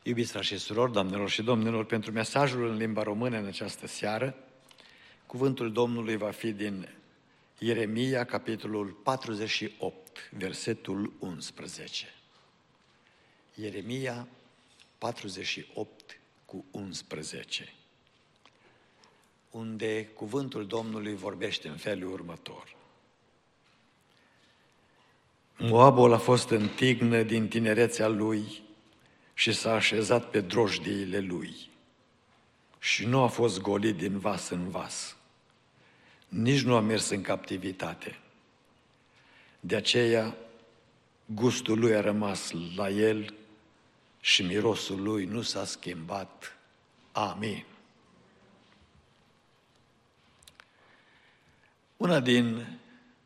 Iubiți frați și surori, doamnelor și domnilor, pentru mesajul în limba română în această seară, cuvântul Domnului va fi din Ieremia, capitolul 48, versetul 11. Ieremia 48 cu 11, unde cuvântul Domnului vorbește în felul următor. Moabul a fost în tignă din tinerețea lui și s-a așezat pe drojdiile lui și nu a fost golit din vas în vas, nici nu a mers în captivitate. De aceea gustul lui a rămas la el și mirosul lui nu s-a schimbat. Amin. Una din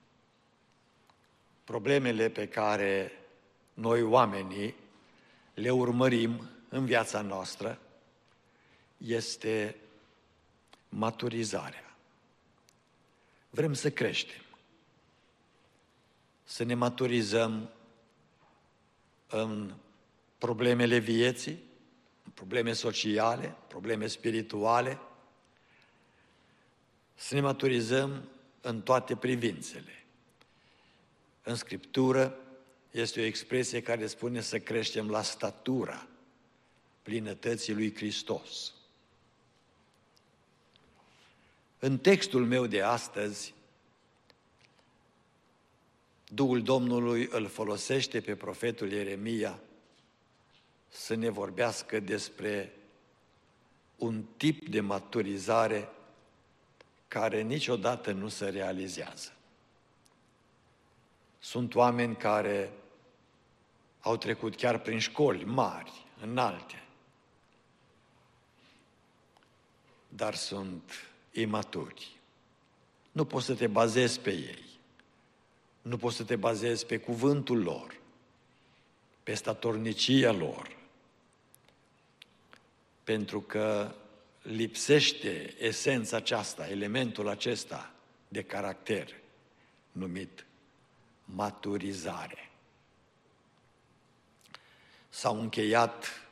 problemele pe care noi oamenii le urmărim în viața noastră este maturizarea. Vrem să creștem, să ne maturizăm în problemele vieții, în probleme sociale, probleme spirituale, să ne maturizăm în toate privințele. În Scriptură este o expresie care spune să creștem la statura plinătății lui Hristos. În textul meu de astăzi, Duhul Domnului îl folosește pe profetul Ieremia să ne vorbească despre un tip de maturizare care niciodată nu se realizează. Sunt oameni care au trecut chiar prin școli mari, înalte, dar sunt imaturi. Nu poți să te bazezi pe ei, nu poți să te bazezi pe cuvântul lor, pe statornicia lor, pentru că lipsește esența aceasta, elementul acesta de caracter numit maturizare. S-au încheiat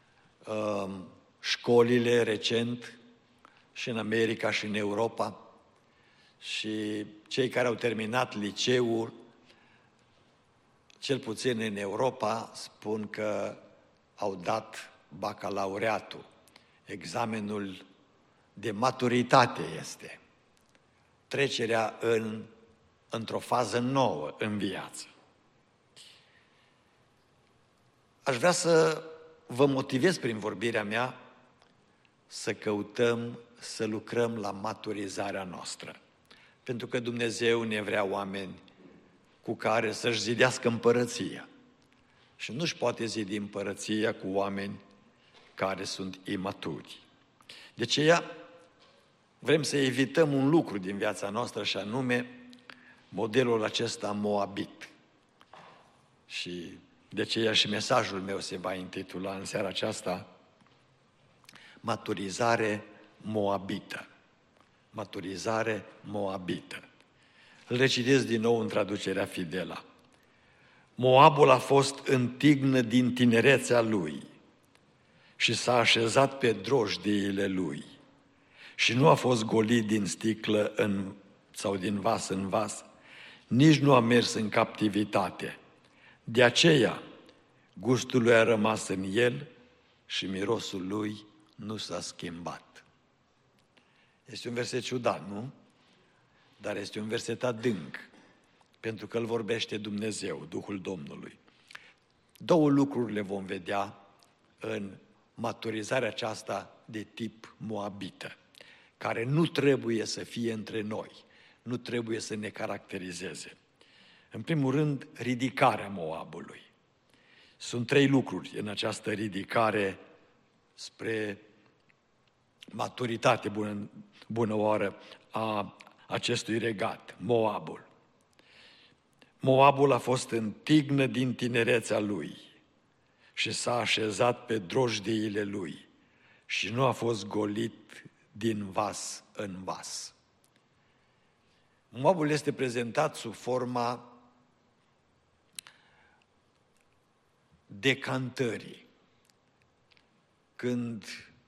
școlile recent și în America și în Europa și cei care au terminat liceul, cel puțin în Europa, spun că au dat bacalaureatul. Examenul de maturitate este trecerea într-o fază nouă în viață. Aș vrea să vă motivez prin vorbirea mea să căutăm, să lucrăm la maturizarea noastră. Pentru că Dumnezeu ne vrea oameni cu care să-și zidească împărăția. Și nu-și poate zidi împărăția cu oameni care sunt imaturi. De aceea vrem să evităm un lucru din viața noastră și anume modelul acesta moabit. Și de aceea și mesajul meu se va intitula în seara aceasta Maturizare moabită. Maturizare moabită. Îl recitesc din nou în traducerea Fidela. Moabul a fost în tignă din tinerețea lui și s-a așezat pe drojdiile lui și nu a fost golit din sticlă sau din vas în vas, nici nu a mers în captivitate. De aceea, gustul lui a rămas în el și mirosul lui nu s-a schimbat. Este un verset ciudat, nu? Dar este un verset adânc, pentru că îl vorbește Dumnezeu, Duhul Domnului. Două lucruri le vom vedea în maturizarea aceasta de tip moabită, care nu trebuie să fie între noi, nu trebuie să ne caracterizeze. În primul rând, ridicarea Moabului. Sunt trei lucruri în această ridicare spre maturitate bună oară a acestui regat, Moabul. Moabul a fost în tignă din tinerețea lui și s-a așezat pe drojdiile lui și nu a fost golit din vas în vas. Moabul este prezentat sub forma decantării. când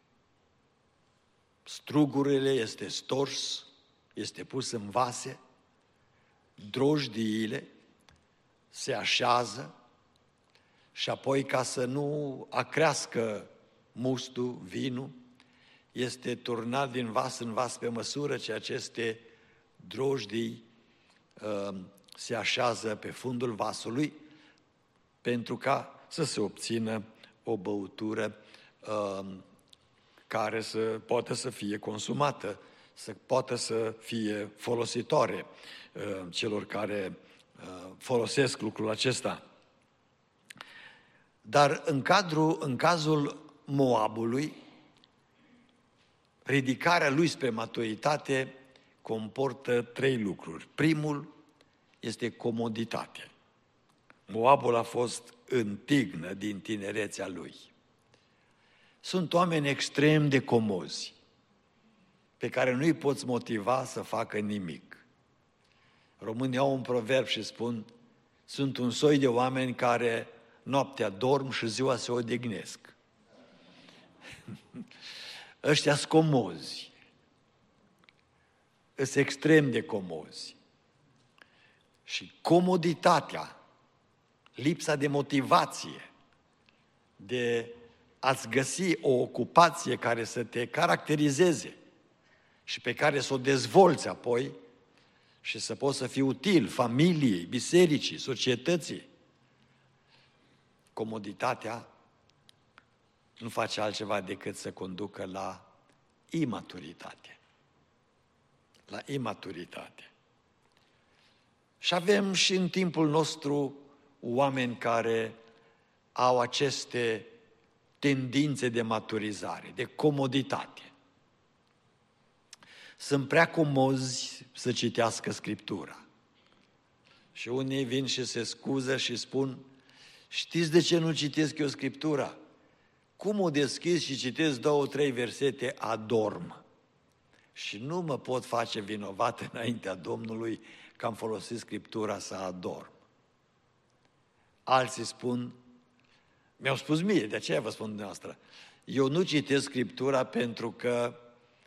strugurile este stors, este pus în vase, drojdiile se așează și apoi, ca să nu acrească mustul, vinul, este turnat din vas în vas pe măsură ce aceste drojdii se așează pe fundul vasului, pentru ca să se obțină o băutură care să poată să fie consumată, să poată să fie folositoare celor care folosesc lucrul acesta. Dar în cazul Moabului, ridicarea lui spre maturitate comportă 3 lucruri. Primul este comoditate. Moabul a fost în tignă din tinerețea lui. Sunt oameni extrem de comozi, pe care nu îi poți motiva să facă nimic. Românii au un proverb și spun: sunt un soi de oameni care noaptea dorm și ziua se odihnesc. Ăștia-s comozi. Sunt extrem de comozi. Și comoditatea, lipsa de motivație, de a-ți găsi o ocupație care să te caracterizeze și pe care să o dezvolți apoi și să poți să fii util familiei, bisericii, societății. Comoditatea nu face altceva decât să conducă la imaturitate. La imaturitate. Și avem și în timpul nostru oameni care au aceste tendințe de maturizare, de comoditate. Sunt prea comozi să citească Scriptura. Și unii vin și se scuză și spun: știți de ce nu citesc eu Scriptura? Cum o deschis și citesc 2-3 versete, adorm. Și nu mă pot face vinovat înaintea Domnului că am folosit Scriptura să adorm. Alții spun, mi-au spus mie, de aceea vă spun dumneavoastră, eu nu citesc Scriptura pentru că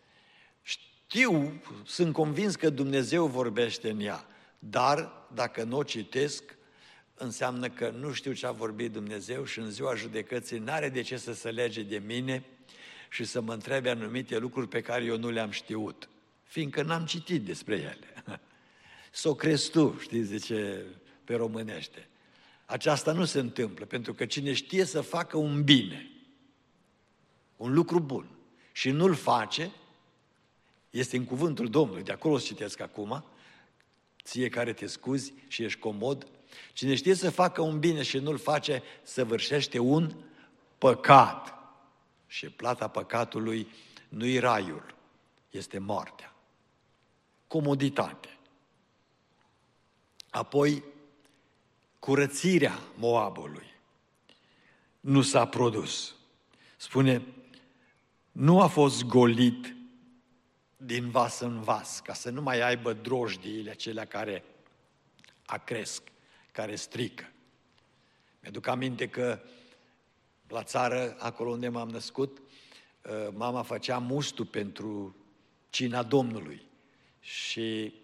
sunt convins că Dumnezeu vorbește în ea, dar dacă nu o citesc, înseamnă că nu știu ce a vorbit Dumnezeu și în ziua judecății n-are de ce să se lege de mine și să mă întrebe anumite lucruri pe care eu nu le-am știut, fiindcă n-am citit despre ele. S-o crezi tu, știți de ce pe românește. Aceasta nu se întâmplă, pentru că cine știe să facă un bine, un lucru bun, și nu-l face, este în cuvântul Domnului, de acolo o citesc acum, ție care te scuzi și ești comod, cine știe să facă un bine și nu-l face, săvârșește un păcat. Și plata păcatului nu-i raiul, este moartea. Comoditate. Apoi, curățirea Moabului nu s-a produs. Spune, nu a fost golit din vas în vas, ca să nu mai aibă drojdiile acelea care acresc, care strică. Mi-aduc aminte că la țară, acolo unde m-am născut, mama făcea mustul pentru cina Domnului și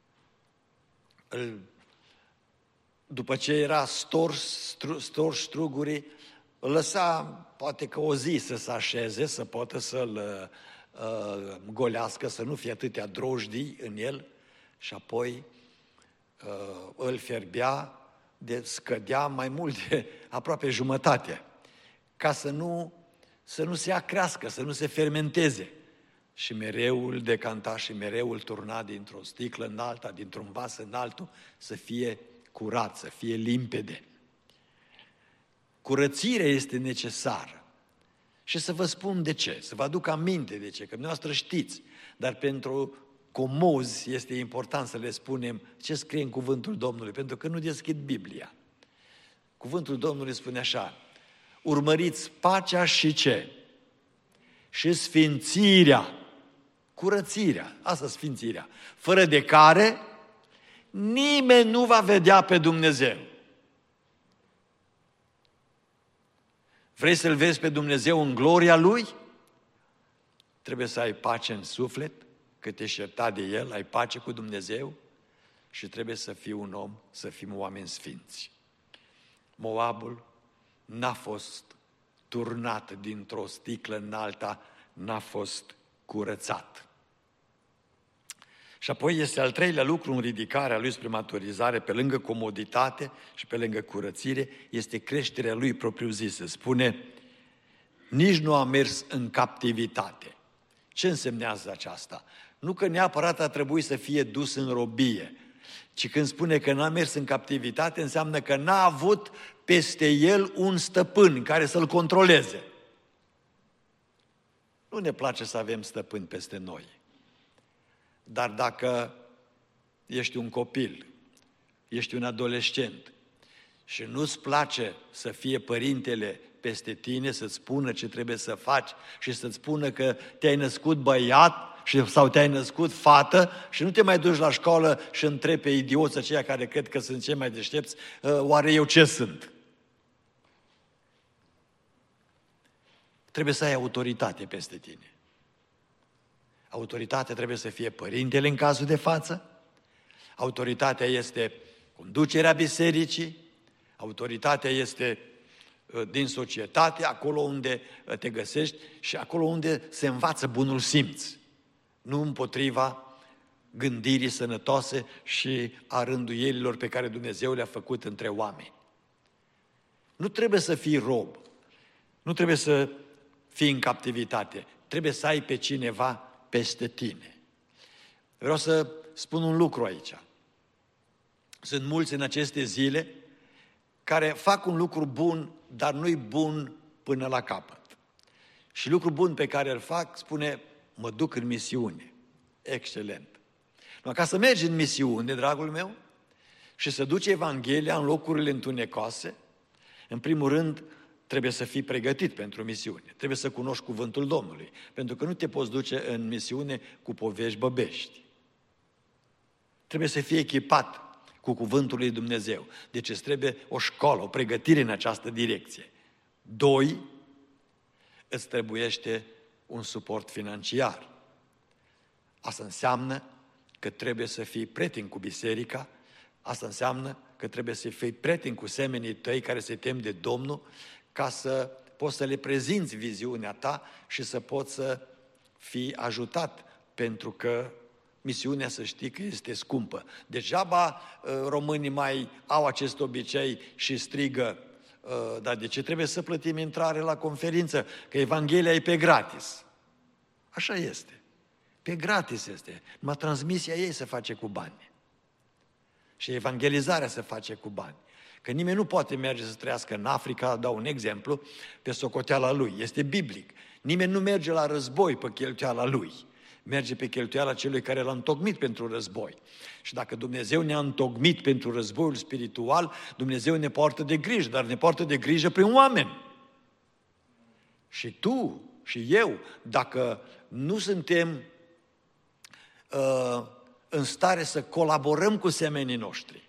după ce era stors strugurii, îl lăsa poate că o zi să se așeze, să poată să-l golească, să nu fie atâtea drojdii în el și apoi îl fierbea, scădea mai mult de aproape jumătate, ca să nu se acrească, să nu se fermenteze. Și mereu îl decanta și mereu îl turna dintr-o sticlă în alta, dintr-un vas în altul, să fie curat, să fie limpede. Curățirea este necesară. Și să vă spun de ce, să vă aduc aminte de ce, că dumneavoastră știți, dar pentru comozi este important să le spunem ce scrie în cuvântul Domnului, pentru că nu deschid Biblia. Cuvântul Domnului spune așa, urmăriți pacea și ce? Și sfințirea, curățirea, asta sfințirea, fără de care nimeni nu va vedea pe Dumnezeu. Vrei să-L vezi pe Dumnezeu în gloria Lui? Trebuie să ai pace în suflet, că te-ești iertat de El, ai pace cu Dumnezeu și trebuie să fii un om, să fim oameni sfinți. Moabul n-a fost turnat dintr-o sticlă în alta, n-a fost curățat. Și apoi este al treilea lucru în ridicarea lui spre maturizare, pe lângă comoditate și pe lângă curățire, este creșterea lui propriu-zisă. Spune, nici nu a mers în captivitate. Ce însemnează aceasta? Nu că neapărat a trebuit să fie dus în robie, ci când spune că n-a mers în captivitate, înseamnă că n-a avut peste el un stăpân care să-l controleze. Nu ne place să avem stăpâni peste noi. Dar dacă ești un copil, ești un adolescent și nu-ți place să fie părintele peste tine, să-ți spună ce trebuie să faci și să-ți spună că te-ai născut băiat sau te-ai născut fată și nu te mai duci la școală și întrebi pe idioți aceia care cred că sunt cei mai deștepți, oare eu ce sunt? Trebuie să ai autoritate peste tine. Autoritatea trebuie să fie părintele în cazul de față, autoritatea este conducerea bisericii, autoritatea este din societate, acolo unde te găsești și acolo unde se învață bunul simț, nu împotriva gândirii sănătoase și a rânduielilor pe care Dumnezeu le-a făcut între oameni. Nu trebuie să fii rob, nu trebuie să fii în captivitate, trebuie să ai pe cineva peste tine. Vreau să spun un lucru aici. Sunt mulți în aceste zile care fac un lucru bun, dar nu-i bun până la capăt. Și lucru bun pe care îl fac, spune, mă duc în misiune. Excelent. No, ca să mergi în misiune, dragul meu, și să duci Evanghelia în locurile întunecoase, în primul rând, trebuie să fii pregătit pentru misiune. Trebuie să cunoști cuvântul Domnului. Pentru că nu te poți duce în misiune cu povești băbești. Trebuie să fii echipat cu cuvântul lui Dumnezeu. Deci îți trebuie o școală, o pregătire în această direcție. 2. Îți trebuiește un suport financiar. Asta înseamnă că trebuie să fii prieten cu biserica, asta înseamnă că trebuie să fii prieten cu semenii tăi care se tem de Domnul, ca să poți să le prezinți viziunea ta și să poți să fii ajutat, pentru că misiunea, să știi că este scumpă. Degeaba românii mai au acest obicei și strigă, dar de ce trebuie să plătim intrare la conferință? Că Evanghelia e pe gratis. Așa este. Pe gratis este. Numai transmisia ei se face cu bani. Și evangelizarea se face cu bani. Că nimeni nu poate merge să trăiască în Africa, dau un exemplu, pe socoteala lui. Este biblic. Nimeni nu merge la război pe cheltuiala lui. Merge pe cheltuiala celui care l-a întocmit pentru război. Și dacă Dumnezeu ne-a întocmit pentru războiul spiritual, Dumnezeu ne poartă de grijă, dar ne poartă de grijă prin oameni. Și tu și eu, dacă nu suntem în stare să colaborăm cu semenii noștri,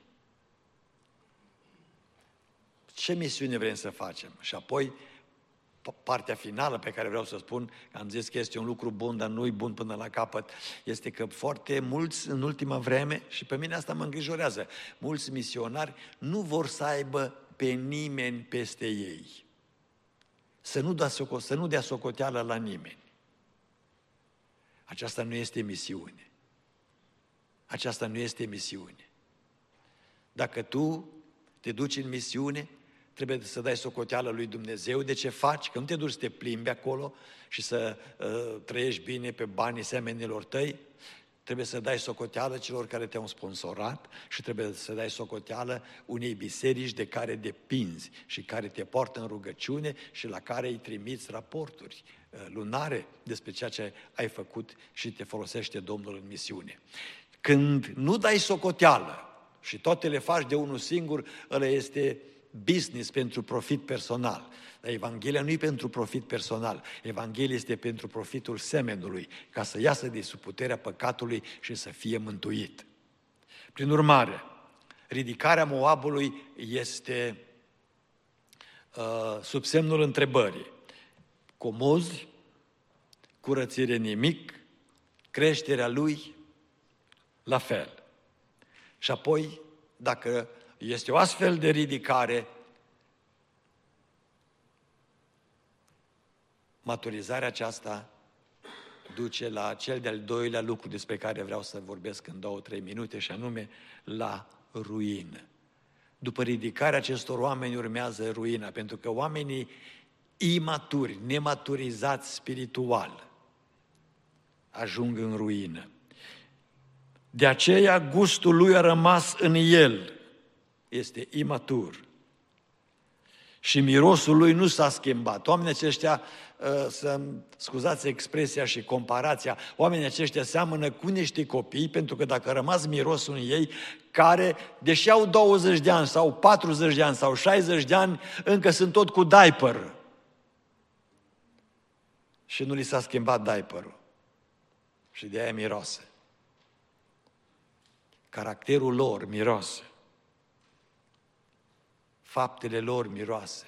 ce misiune vrem să facem? Și apoi, partea finală pe care vreau să spun, că am zis că este un lucru bun, dar nu-i bun până la capăt, este că foarte mulți în ultima vreme, și pe mine asta mă îngrijorează, mulți misionari nu vor să aibă pe nimeni peste ei. Să nu dea socoteală la nimeni. Aceasta nu este misiune. Aceasta nu este misiune. Dacă tu te duci în misiune, trebuie să dai socoteală lui Dumnezeu de ce faci, că nu te duci să te plimbi acolo și să trăiești bine pe banii semenilor tăi, trebuie să dai socoteală celor care te-au sponsorat și trebuie să dai socoteală unei biserici de care depinzi și care te poartă în rugăciune și la care îi trimiți raporturi lunare despre ceea ce ai făcut și te folosește Domnul în misiune. Când nu dai socoteală și toate le faci de unul singur, ăla este business pentru profit personal. Dar Evanghelia nu e pentru profit personal. Evanghelia este pentru profitul semenului, ca să iasă de sub puterea păcatului și să fie mântuit. Prin urmare, ridicarea Moabului este sub semnul întrebării. Comozi, curățire nimic, creșterea lui la fel. Și apoi, dacă este o astfel de ridicare, maturizarea aceasta duce la cel de-al doilea lucru despre care vreau să vorbesc în 2-3 minute, și anume la ruină. După ridicarea acestor oameni urmează ruina, pentru că oamenii imaturi, nematurizați spiritual, ajung în ruină. De aceea gustul lui a rămas în el, este imatur. Și mirosul lui nu s-a schimbat. Oamenii aceștia, să-mi scuzați expresia și comparația, oamenii aceștia seamănă cu niște copii, pentru că dacă a rămas mirosul în ei, care, deși au 20 de ani sau 40 de ani sau 60 de ani, încă sunt tot cu diaper. Și nu li s-a schimbat diaperul. Și de aia miroase. Caracterul lor miroase. Faptele lor miroase.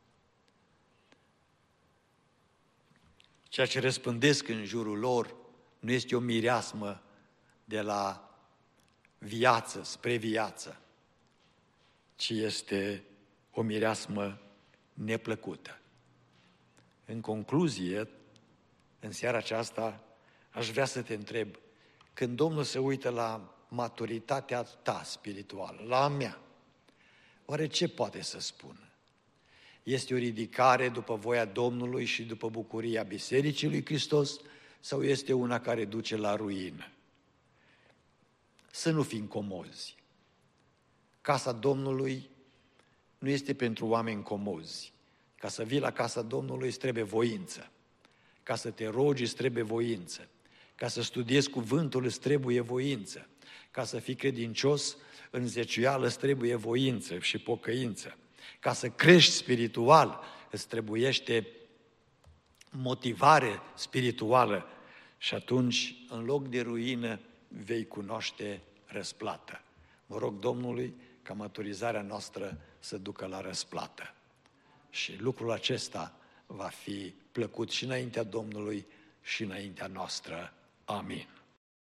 Ceea ce răspândesc în jurul lor nu este o mireasmă de la viață spre viață, ci este o mireasmă neplăcută. În concluzie, în seara aceasta, aș vrea să te întreb, când Domnul se uită la maturitatea ta spirituală, la a mea, oare ce poate să spună? Este o ridicare după voia Domnului și după bucuria Bisericii lui Hristos, sau este una care duce la ruină? Să nu fim comozi. Casa Domnului nu este pentru oameni comozi. Ca să vii la casa Domnului îți trebuie voință. Ca să te rogi îți trebuie voință. Ca să studiezi cuvântul îți trebuie voință. Ca să fii credincios în zeciuială îți trebuie voință și pocăință. Ca să crești spiritual îți trebuiește motivare spirituală și atunci, în loc de ruină, vei cunoaște răsplată. Mă rog Domnului ca maturizarea noastră să ducă la răsplată. Și lucrul acesta va fi plăcut și înaintea Domnului și înaintea noastră. Amin.